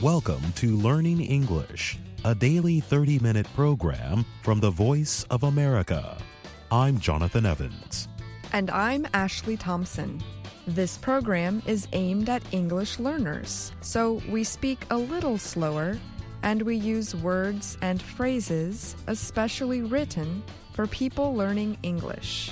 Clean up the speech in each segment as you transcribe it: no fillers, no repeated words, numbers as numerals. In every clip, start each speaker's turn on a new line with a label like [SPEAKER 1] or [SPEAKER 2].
[SPEAKER 1] Welcome to Learning English, a daily 30-minute program from the Voice of America. I'm Jonathan Evans.
[SPEAKER 2] And I'm Ashley Thompson. This program is aimed at English learners, so we speak a little slower and we use words and phrases especially written for people learning English.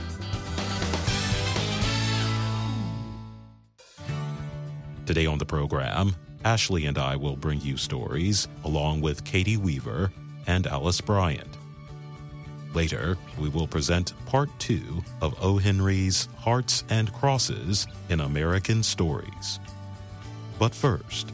[SPEAKER 1] Today on the program, Ashley and I will bring you stories along with Katie Weaver and Alice Bryant. Later, we will present Part 2 of O. Henry's Hearts and Crosses in American Stories. But first,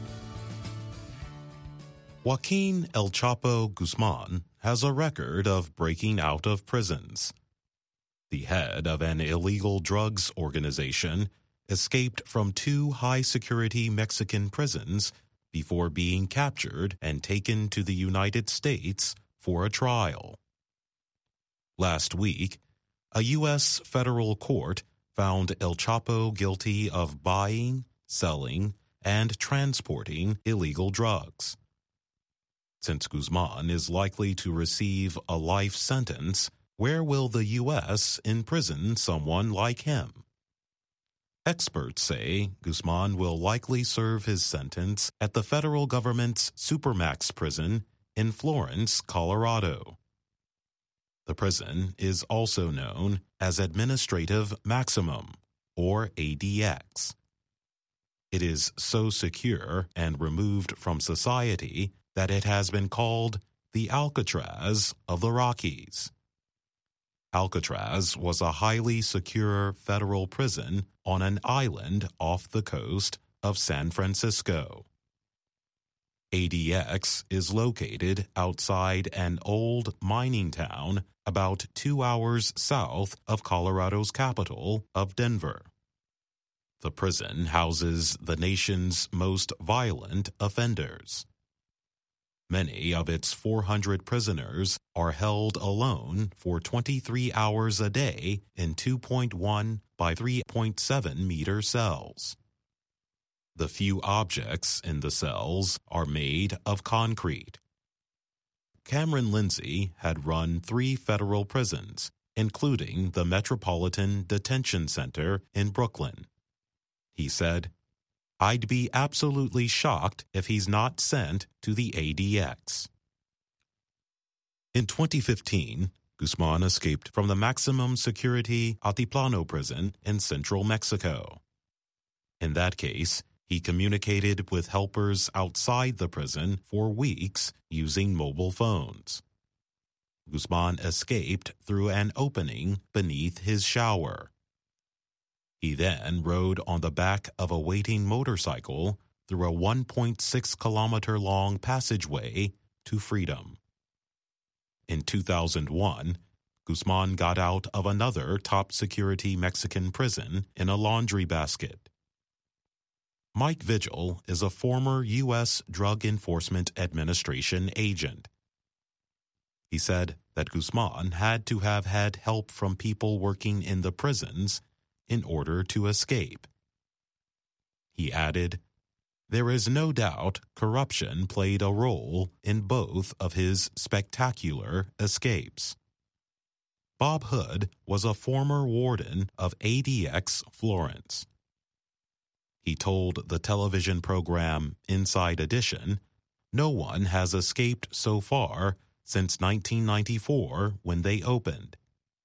[SPEAKER 1] Joaquin El Chapo Guzman has a record of breaking out of prisons. The head of an illegal drugs organization escaped from 2 high-security Mexican prisons before being captured and taken to the United States for a trial. Last week, a U.S. federal court found El Chapo guilty of buying, selling, and transporting illegal drugs. Since Guzman is likely to receive a life sentence, where will the U.S. imprison someone like him? Experts say Guzman will likely serve his sentence at the federal government's Supermax prison in Florence, Colorado. The prison is also known as Administrative Maximum, or ADX. It is so secure and removed from society that it has been called the Alcatraz of the Rockies. Alcatraz was a highly secure federal prison on an island off the coast of San Francisco. ADX is located outside an old mining town about 2 hours south of Colorado's capital of Denver. The prison houses the nation's most violent offenders. Many of its 400 prisoners are held alone for 23 hours a day in 2.1 by 3.7 meter cells. The few objects in the cells are made of concrete. Cameron Lindsay had run 3 federal prisons, including the Metropolitan Detention Center in Brooklyn. He said, "I'd be absolutely shocked if he's not sent to the ADX." In 2015, Guzman escaped from the maximum security Altiplano prison in central Mexico. In that case, he communicated with helpers outside the prison for weeks using mobile phones. Guzman escaped through an opening beneath his shower. He then rode on the back of a waiting motorcycle through a 1.6-kilometer-long passageway to freedom. In 2001, Guzman got out of another top-security Mexican prison in a laundry basket. Mike Vigil is a former U.S. Drug Enforcement Administration agent. He said that Guzman had to have had help from people working in the prisons in order to escape. He added, "There is no doubt corruption played a role in both of his spectacular escapes." Bob Hood was a former warden of ADX Florence. He told the television program Inside Edition, "No one has escaped so far since 1994 when they opened."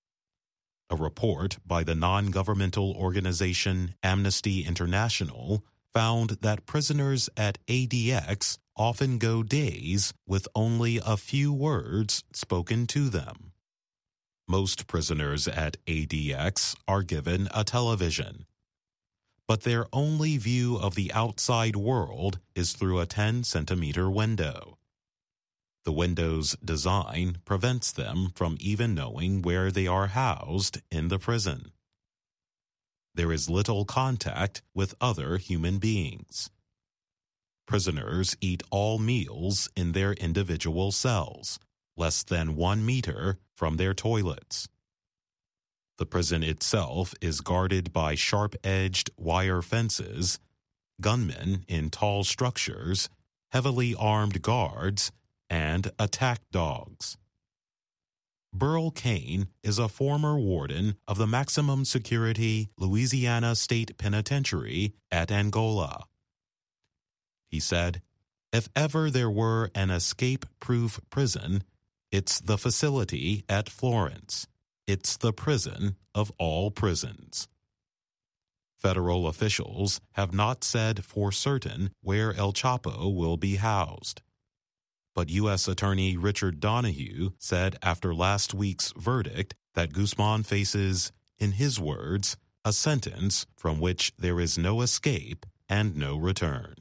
[SPEAKER 1] A report by the non-governmental organization Amnesty International found that prisoners at ADX often go days with only a few words spoken to them. Most prisoners at ADX are given a television, but their only view of the outside world is through a 10-centimeter window. The window's design prevents them from even knowing where they are housed in the prison. There is little contact with other human beings. Prisoners eat all meals in their individual cells, less than 1 meter from their toilets. The prison itself is guarded by sharp-edged wire fences, gunmen in tall structures, heavily armed guards, and attack dogs. Burl Cain is a former warden of the maximum security Louisiana State Penitentiary at Angola. He said, "If ever there were an escape-proof prison, it's the facility at Florence. It's the prison of all prisons." Federal officials have not said for certain where El Chapo will be housed. But U.S. Attorney Richard Donahue said after last week's verdict that Guzman faces, in his words, a sentence from which there is no escape and no return.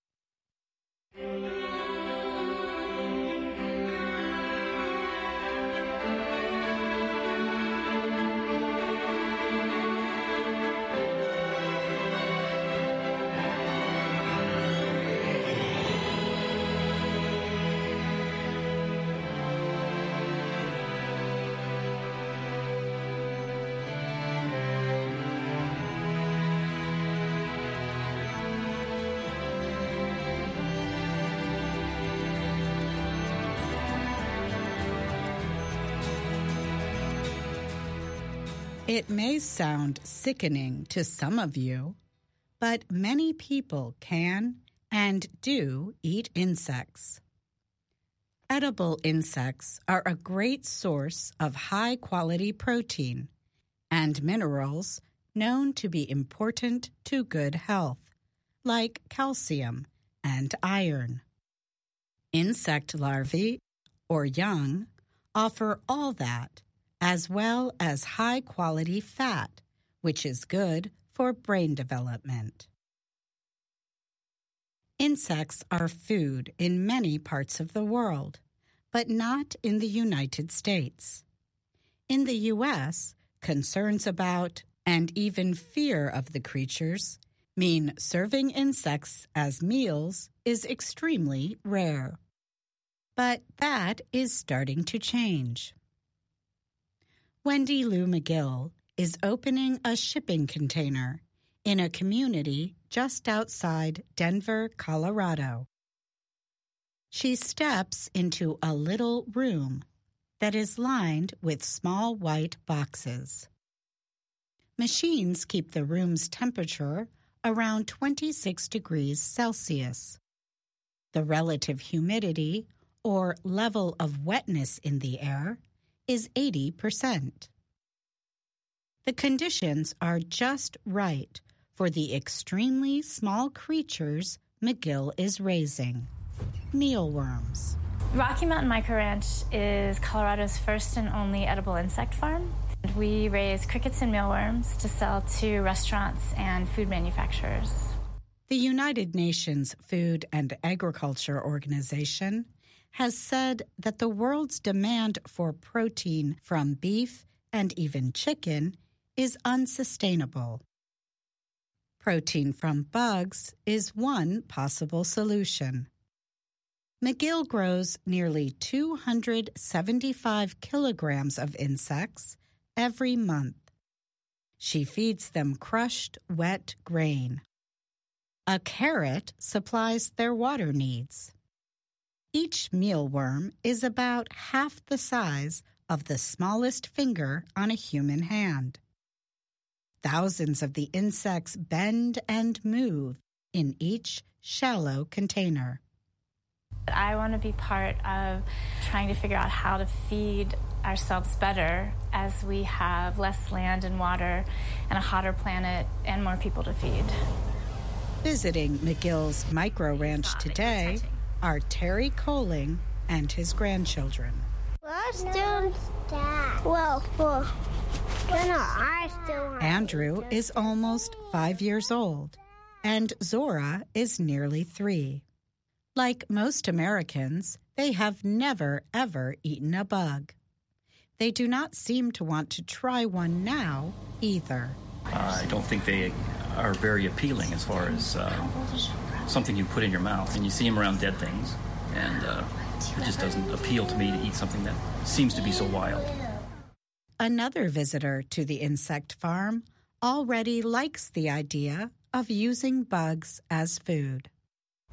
[SPEAKER 3] It may sound sickening to some of you, but many people can and do eat insects. Edible insects are a great source of high-quality protein and minerals known to be important to good health, like calcium and iron. Insect larvae, or young, offer all that, as well as high-quality fat, which is good for brain development. Insects are food in many parts of the world, but not in the United States. In the U.S., concerns about and even fear of the creatures mean serving insects as meals is extremely rare. But that is starting to change. Wendy Lou McGill is opening a shipping container in a community just outside Denver, Colorado. She steps into a little room that is lined with small white boxes. Machines keep the room's temperature around 26 degrees Celsius. The relative humidity, or level of wetness in the air, is 80%. The conditions are just right for the extremely small creatures McGill is raising, mealworms.
[SPEAKER 4] Rocky Mountain Micro Ranch is Colorado's first and only edible insect farm. We raise crickets and mealworms to sell to restaurants and food manufacturers.
[SPEAKER 3] The United Nations Food and Agriculture Organization has said that the world's demand for protein from beef and even chicken is unsustainable. Protein from bugs is one possible solution. McGill grows nearly 275 kilograms of insects every month. She feeds them crushed, wet grain. A carrot supplies their water needs. Each mealworm is about half the size of the smallest finger on a human hand. Thousands of the insects bend and move in each shallow container.
[SPEAKER 4] I want to be part of trying to figure out how to feed ourselves better as we have less land and water and a hotter planet and more people to feed.
[SPEAKER 3] Visiting McGill's micro ranch today are Terry Coling and his grandchildren. Andrew is almost 5 years old, and Zora is nearly 3. Like most Americans, they have never, ever eaten a bug. They do not seem to want to try one now, either.
[SPEAKER 5] I don't think they are very appealing as far as something you put in your mouth. And you see them around dead things, and it just doesn't appeal to me to eat something that seems to be so wild.
[SPEAKER 3] Another visitor to the insect farm already likes the idea of using bugs as food.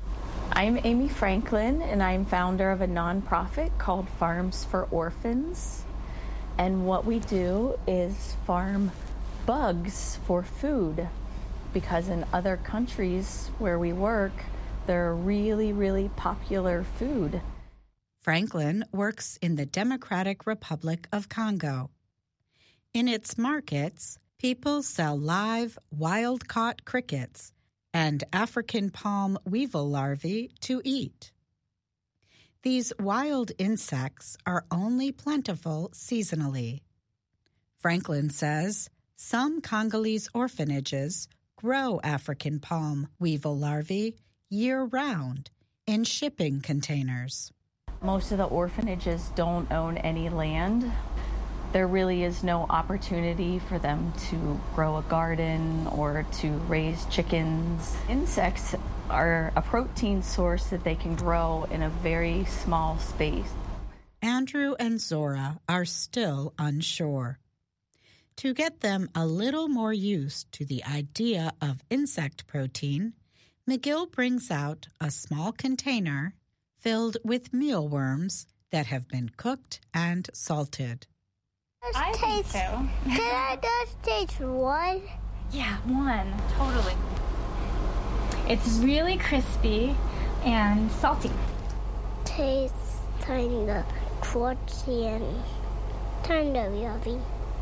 [SPEAKER 6] I'm Amy Franklin, and I'm founder of a nonprofit called Farms for Orphans. And what we do is farm bugs for food, because in other countries where we work, they're really, really popular food.
[SPEAKER 3] Franklin works in the Democratic Republic of Congo. In its markets, people sell live, wild-caught crickets and African palm weevil larvae to eat. These wild insects are only plentiful seasonally. Franklin says some Congolese orphanages grow African palm weevil larvae year-round in shipping containers.
[SPEAKER 6] Most of the orphanages don't own any land. There really is no opportunity for them to grow a garden or to raise chickens. Insects are a protein source that they can grow in a very small space.
[SPEAKER 3] Andrew and Zora are still unsure. To get them a little more used to the idea of insect protein, McGill brings out a small container filled with mealworms that have been cooked and salted.
[SPEAKER 4] I think so.
[SPEAKER 7] Can I just taste one?
[SPEAKER 4] Yeah, one. Totally. It's really crispy and salty.
[SPEAKER 7] Tastes kind of crunchy and kind of yummy.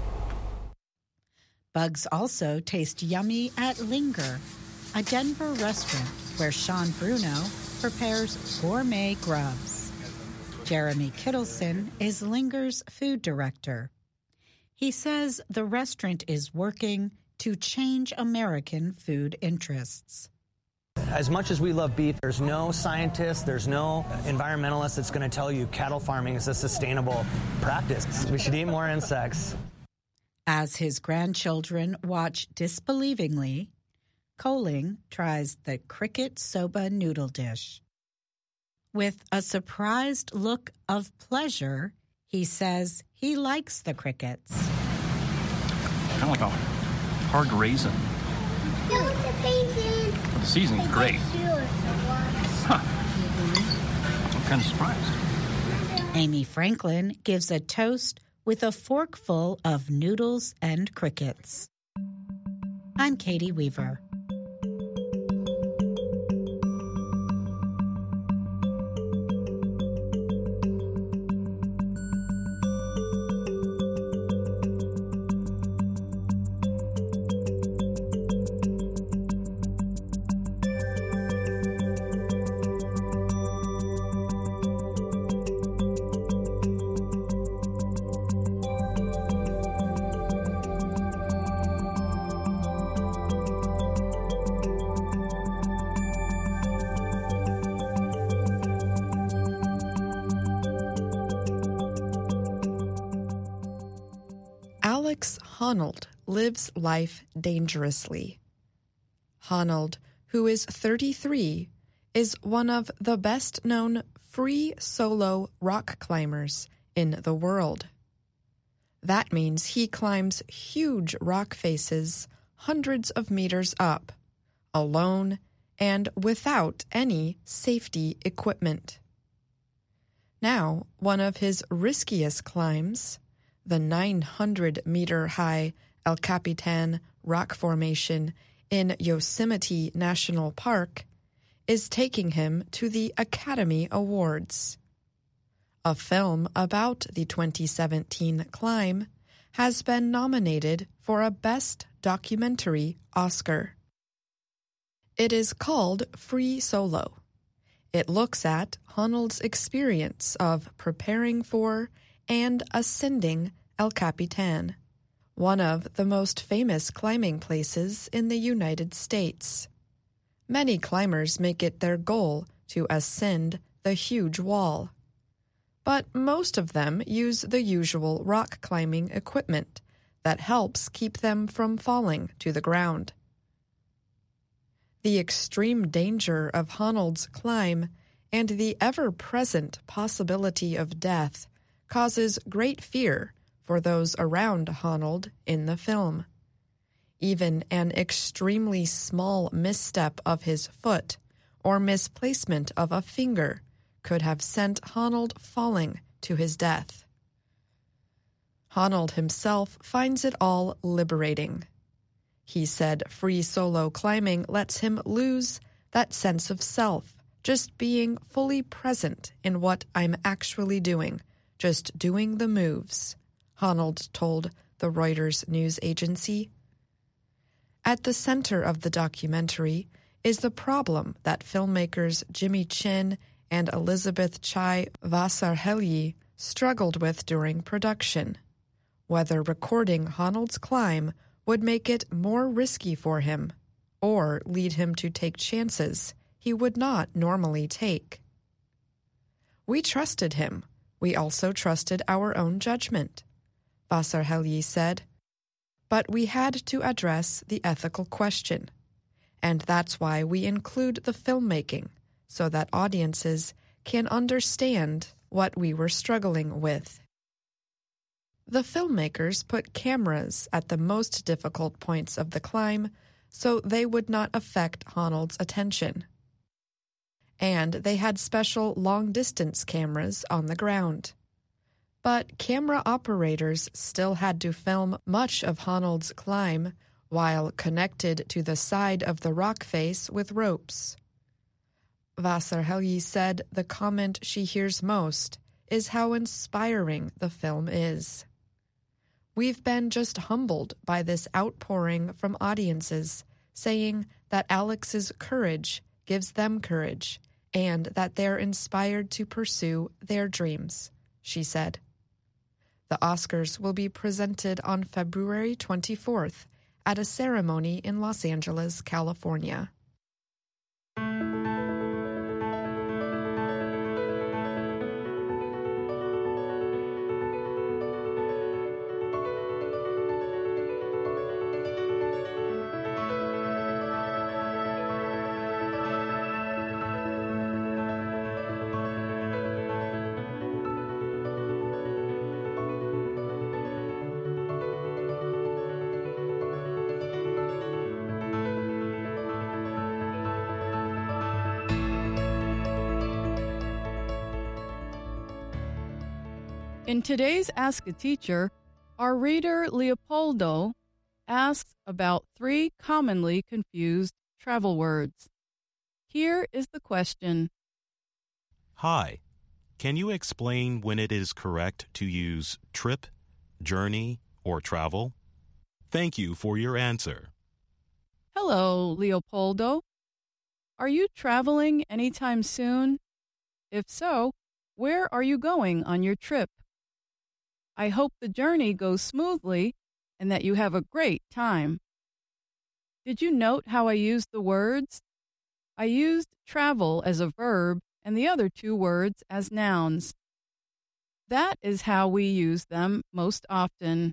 [SPEAKER 3] Bugs also taste yummy at Linger, a Denver restaurant where Sean Bruno prepares gourmet grubs. Jeremy Kittleson is Linger's food director. He says the restaurant is working to change American food interests.
[SPEAKER 8] As much as we love beef, there's no scientist, there's no environmentalist that's going to tell you cattle farming is a sustainable practice. We should eat more insects.
[SPEAKER 3] As his grandchildren watch disbelievingly, Coling tries the cricket soba noodle dish. With a surprised look of pleasure, he says he likes the crickets.
[SPEAKER 5] Kind of like a hard raisin. The seasoning's great. Huh. I'm kind of surprised.
[SPEAKER 3] Amy Franklin gives a toast with a forkful of noodles and crickets. I'm Katie Weaver.
[SPEAKER 2] Alex Honnold lives life dangerously. Honnold, who is 33, is one of the best-known free solo rock climbers in the world. That means he climbs huge rock faces hundreds of meters up, alone and without any safety equipment. Now, one of his riskiest climbs, the 900-meter-high El Capitan rock formation in Yosemite National Park, is taking him to the Academy Awards. A film about the 2017 climb has been nominated for a Best Documentary Oscar. It is called Free Solo. It looks at Honnold's experience of preparing for and ascending El Capitan, one of the most famous climbing places in the United States. Many climbers make it their goal to ascend the huge wall, but most of them use the usual rock climbing equipment that helps keep them from falling to the ground. The extreme danger of Honnold's climb and the ever-present possibility of death causes great fear for those around Honnold in the film. Even an extremely small misstep of his foot or misplacement of a finger could have sent Honnold falling to his death. Honnold himself finds it all liberating. He said free solo climbing lets him lose that sense of self, just being fully present in what I'm actually doing, just doing the moves, Honnold told the Reuters news agency. At the center of the documentary is the problem that filmmakers Jimmy Chin and Elizabeth Chai Vasarhelyi struggled with during production. Whether recording Honnold's climb would make it more risky for him, or lead him to take chances he would not normally take. We trusted him. We also trusted our own judgment, Vasarhelyi said. But we had to address the ethical question, and that's why we include the filmmaking, so that audiences can understand what we were struggling with. The filmmakers put cameras at the most difficult points of the climb so they would not affect Honnold's attention. And they had special long-distance cameras on the ground. But camera operators still had to film much of Honnold's climb while connected to the side of the rock face with ropes. Vasarhelyi said the comment she hears most is how inspiring the film is. We've been just humbled by this outpouring from audiences, saying that Alex's courage gives them courage, and that they're inspired to pursue their dreams, she said. The Oscars will be presented on February 24th at a ceremony in Los Angeles, California.
[SPEAKER 9] In today's Ask a Teacher, our reader Leopoldo asks about 3 commonly confused travel words. Here is the question.
[SPEAKER 1] Hi, can you explain when it is correct to use trip, journey, or travel? Thank you for your answer.
[SPEAKER 9] Hello, Leopoldo. Are you traveling anytime soon? If so, where are you going on your trip? I hope the journey goes smoothly and that you have a great time. Did you note how I used the words? I used travel as a verb and the other 2 words as nouns. That is how we use them most often.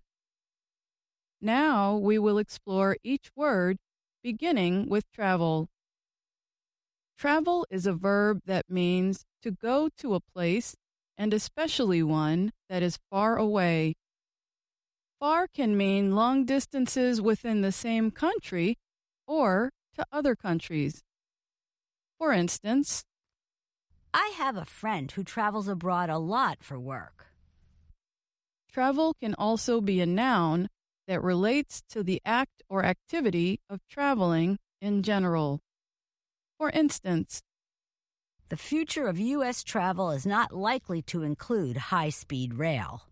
[SPEAKER 9] Now we will explore each word, beginning with travel. Travel is a verb that means to go to a place, and especially one that is far away. Far can mean long distances within the same country or to other countries. For instance,
[SPEAKER 10] I have a friend who travels abroad a lot for work.
[SPEAKER 9] Travel can also be a noun that relates to the act or activity of traveling in general. For instance,
[SPEAKER 10] the future of U.S. travel is not likely to include high-speed rail.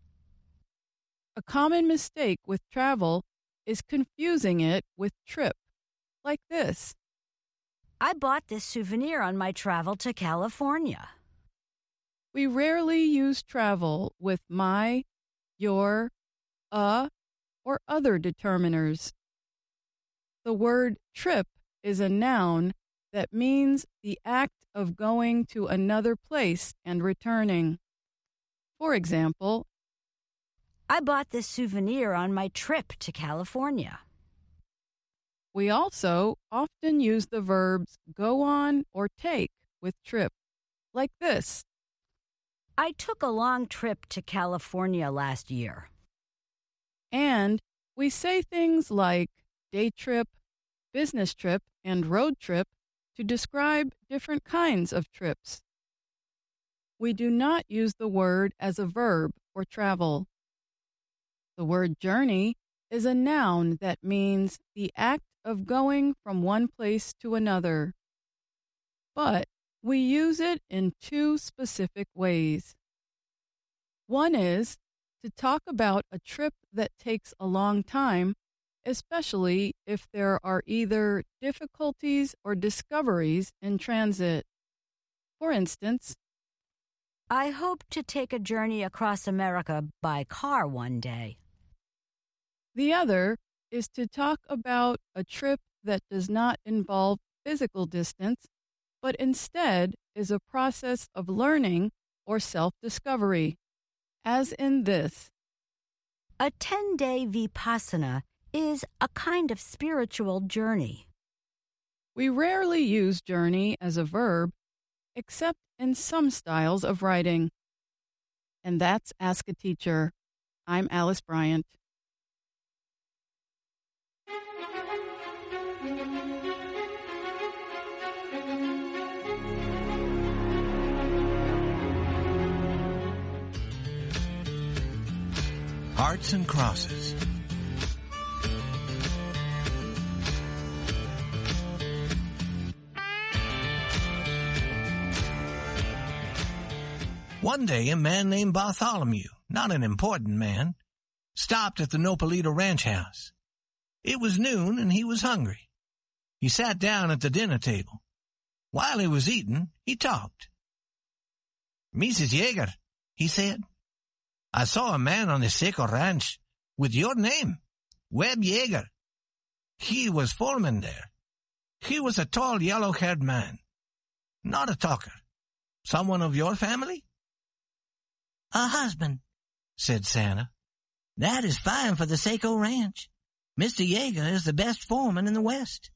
[SPEAKER 9] A common mistake with travel is confusing it with trip, like this.
[SPEAKER 10] I bought this souvenir on my travel to California.
[SPEAKER 9] We rarely use travel with my, your, or other determiners. The word trip is a noun that means the act of going to another place and returning. For example,
[SPEAKER 10] I bought this souvenir on my trip to California.
[SPEAKER 9] We also often use the verbs go on or take with trip, like this.
[SPEAKER 10] I took a long trip to California last year.
[SPEAKER 9] And we say things like day trip, business trip, and road trip to describe different kinds of trips. We do not use the word as a verb for travel. The word journey is a noun that means the act of going from one place to another. But we use it in two specific ways. One is to talk about a trip that takes a long time, especially if there are either difficulties or discoveries in transit. For instance,
[SPEAKER 10] I hope to take a journey across America by car one day.
[SPEAKER 9] The other is to talk about a trip that does not involve physical distance, but instead is a process of learning or self-discovery, as in this.
[SPEAKER 10] A 10-day Vipassana is a kind of spiritual journey.
[SPEAKER 9] We rarely use journey as a verb, except in some styles of writing. And that's Ask a Teacher. I'm Alice Bryant.
[SPEAKER 11] Hearts and Crosses. One day, a man named Bartholomew, not an important man, stopped at the Nopalito ranch house. It was noon, and he was hungry. He sat down at the dinner table. While he was eating, he talked. "Mrs. Yeager," he said, "I saw a man on the Seco Ranch with your name, Webb Yeager. He was foreman there. He was a tall, yellow-haired man. Not a talker. Someone of your family?" "A husband," said Santa. "That is fine for the Seco Ranch. Mr. Yeager is the best foreman in the West."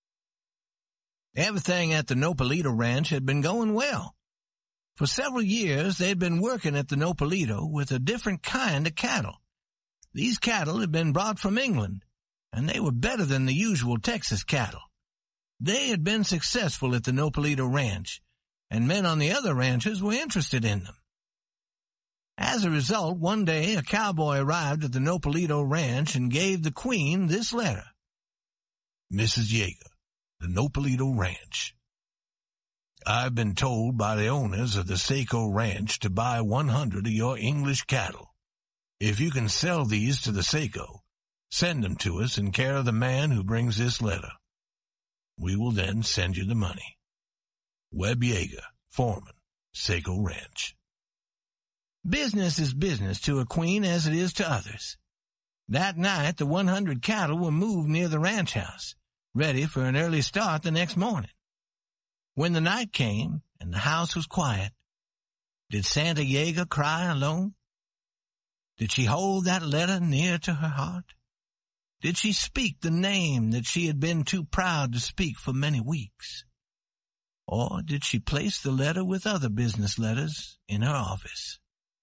[SPEAKER 11] Everything at the Nopalito Ranch had been going well. For several years, they'd been working at the Nopalito with a different kind of cattle. These cattle had been brought from England, and they were better than the usual Texas cattle. They had been successful at the Nopalito Ranch, and men on the other ranches were interested in them. As a result, one day a cowboy arrived at the Nopalito Ranch and gave the Queen this letter. "Mrs. Yeager, the Nopalito Ranch. I've been told by the owners of the Seco Ranch to buy 100 of your English cattle. If you can sell these to the Seco, send them to us in care of the man who brings this letter. We will then send you the money. Webb Yeager, foreman, Seco Ranch." Business is business to a queen as it is to others. That night, the 100 cattle were moved near the ranch house, ready for an early start the next morning. When the night came and the house was quiet, did Santa Yeager cry alone? Did she hold that letter near to her heart? Did she speak the name that she had been too proud to speak for many weeks? Or did she place the letter with other business letters in her office?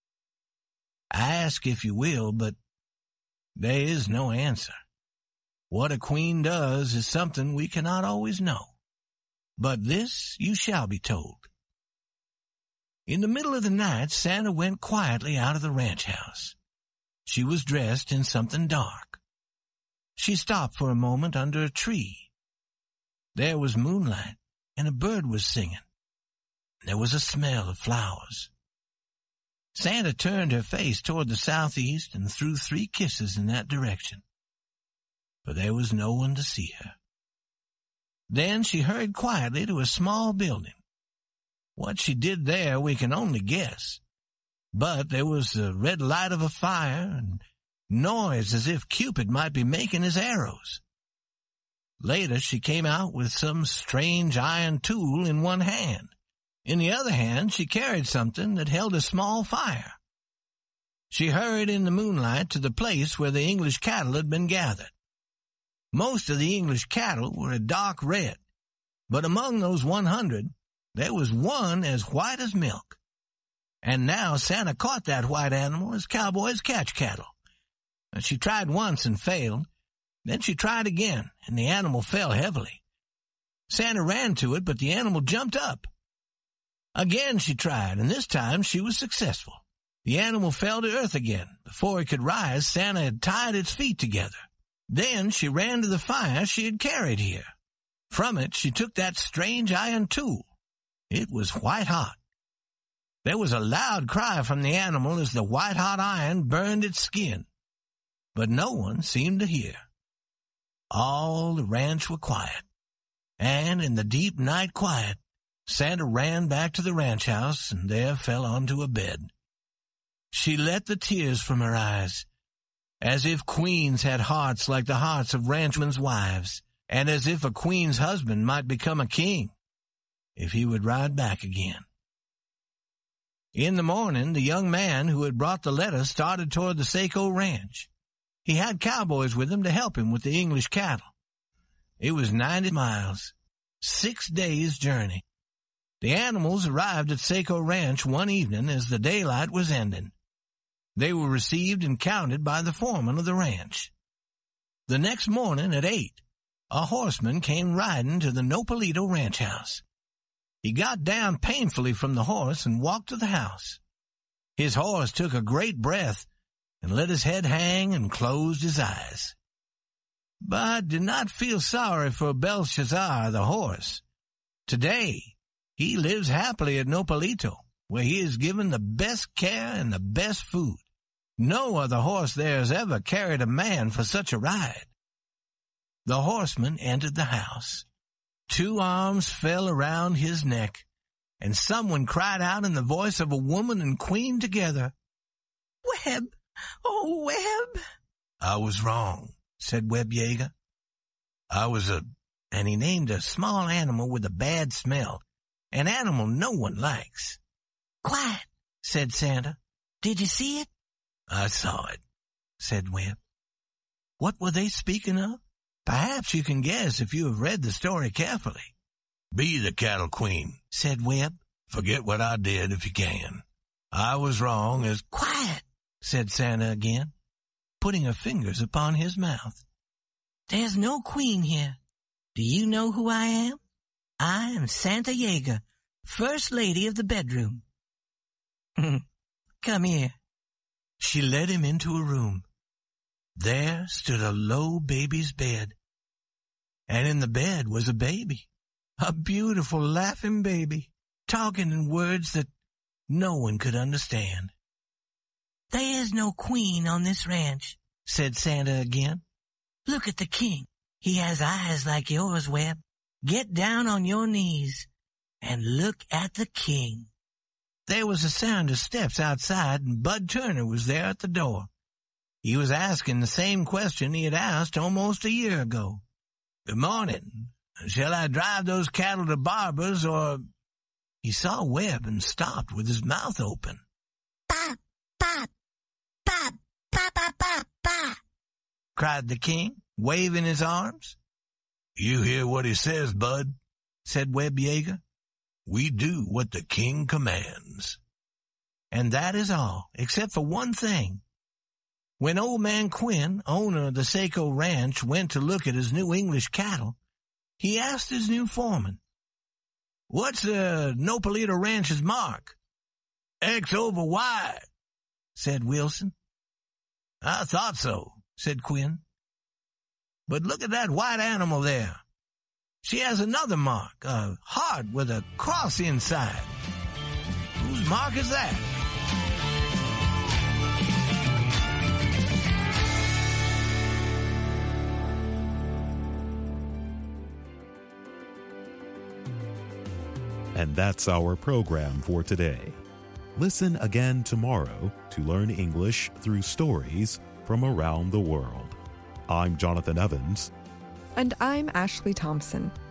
[SPEAKER 11] Ask if you will, but there is no answer. What a queen does is something we cannot always know. But this you shall be told. In the middle of the night, Santa went quietly out of the ranch house. She was dressed in something dark. She stopped for a moment under a tree. There was moonlight, and a bird was singing. There was a smell of flowers. Santa turned her face toward the southeast and threw 3 kisses in that direction. But there was no one to see her. Then she hurried quietly to a small building. What she did there we can only guess. But there was the red light of a fire and noise as if Cupid might be making his arrows. Later she came out with some strange iron tool in one hand. In the other hand she carried something that held a small fire. She hurried in the moonlight to the place where the English cattle had been gathered. Most of the English cattle were a dark red, but among those 100, there was one as white as milk. And now Santa caught that white animal as cowboys catch cattle. She tried once and failed. Then she tried again, and the animal fell heavily. Santa ran to it, but the animal jumped up. Again she tried, and this time she was successful. The animal fell to earth again. Before it could rise, Santa had tied its feet together. Then she ran to the fire she had carried here. From it she took that strange iron tool. It was white hot. There was a loud cry from the animal as the white-hot iron burned its skin. But no one seemed to hear. All the ranch were quiet. And in the deep night quiet, Santa ran back to the ranch house and there fell onto a bed. She let the tears from her eyes, as if queens had hearts like the hearts of ranchmen's wives, and as if a queen's husband might become a king if he would ride back again. In the morning, the young man who had brought the letter started toward the Saco Ranch. He had cowboys with him to help him with the English cattle. It was 90 miles, 6 days' journey. The animals arrived at Saco Ranch one evening as the daylight was ending. They were received and counted by the foreman of the ranch. The next morning at 8, a horseman came riding to the Nopalito ranch house. He got down painfully from the horse and walked to the house. His horse took a great breath and let his head hang and closed his eyes. But did not feel sorry for Belshazzar the horse. Today, he lives happily at Nopalito, where he is given the best care and the best food. No other horse there has ever carried a man for such a ride. The horseman entered the house. 2 arms fell around his neck, and someone cried out in the voice of a woman and queen together, "Webb! Oh, Webb!" "I was wrong," said Webb Yeager. "I was and he named a small animal with a bad smell, an animal no one likes. "Quiet," said Santa. "Did you see it?" "I saw it," said Webb. What were they speaking of? Perhaps you can guess if you have read the story carefully. "Be the cattle queen," said Webb. "Forget what I did if you can. I was wrong as—" "Quiet," said Santa again, putting her fingers upon his mouth. "There's no queen here. Do you know who I am? I am Santa Yeager, First Lady of the bedroom. Come here." She led him into a room. There stood a low baby's bed. And in the bed was a baby, a beautiful laughing baby, talking in words that no one could understand. "There is no queen on this ranch," said Santa again. "Look at the king. He has eyes like yours, Webb. Get down on your knees and look at the king." There was a sound of steps outside, and Bud Turner was there at the door. He was asking the same question he had asked almost a year ago. "Good morning. Shall I drive those cattle to Barber's or—" He saw Webb and stopped with his mouth open. "Bop, bop, bop, bop, bop, bop, bop," cried the king, waving his arms. "You hear what he says, Bud," said Webb Yeager. "We do what the king commands." And that is all, except for one thing. When Old Man Quinn, owner of the Saco Ranch, went to look at his new English cattle, he asked his new foreman, "What's Nopalito Ranch's mark?" "X over Y," said Wilson. "I thought so," said Quinn. "But look at that white animal there. She has another mark, a heart with a cross inside. Whose mark is that?"
[SPEAKER 1] And that's our program for today. Listen again tomorrow to learn English through stories from around the world. I'm Jonathan Evans.
[SPEAKER 2] And I'm Ashley Thompson.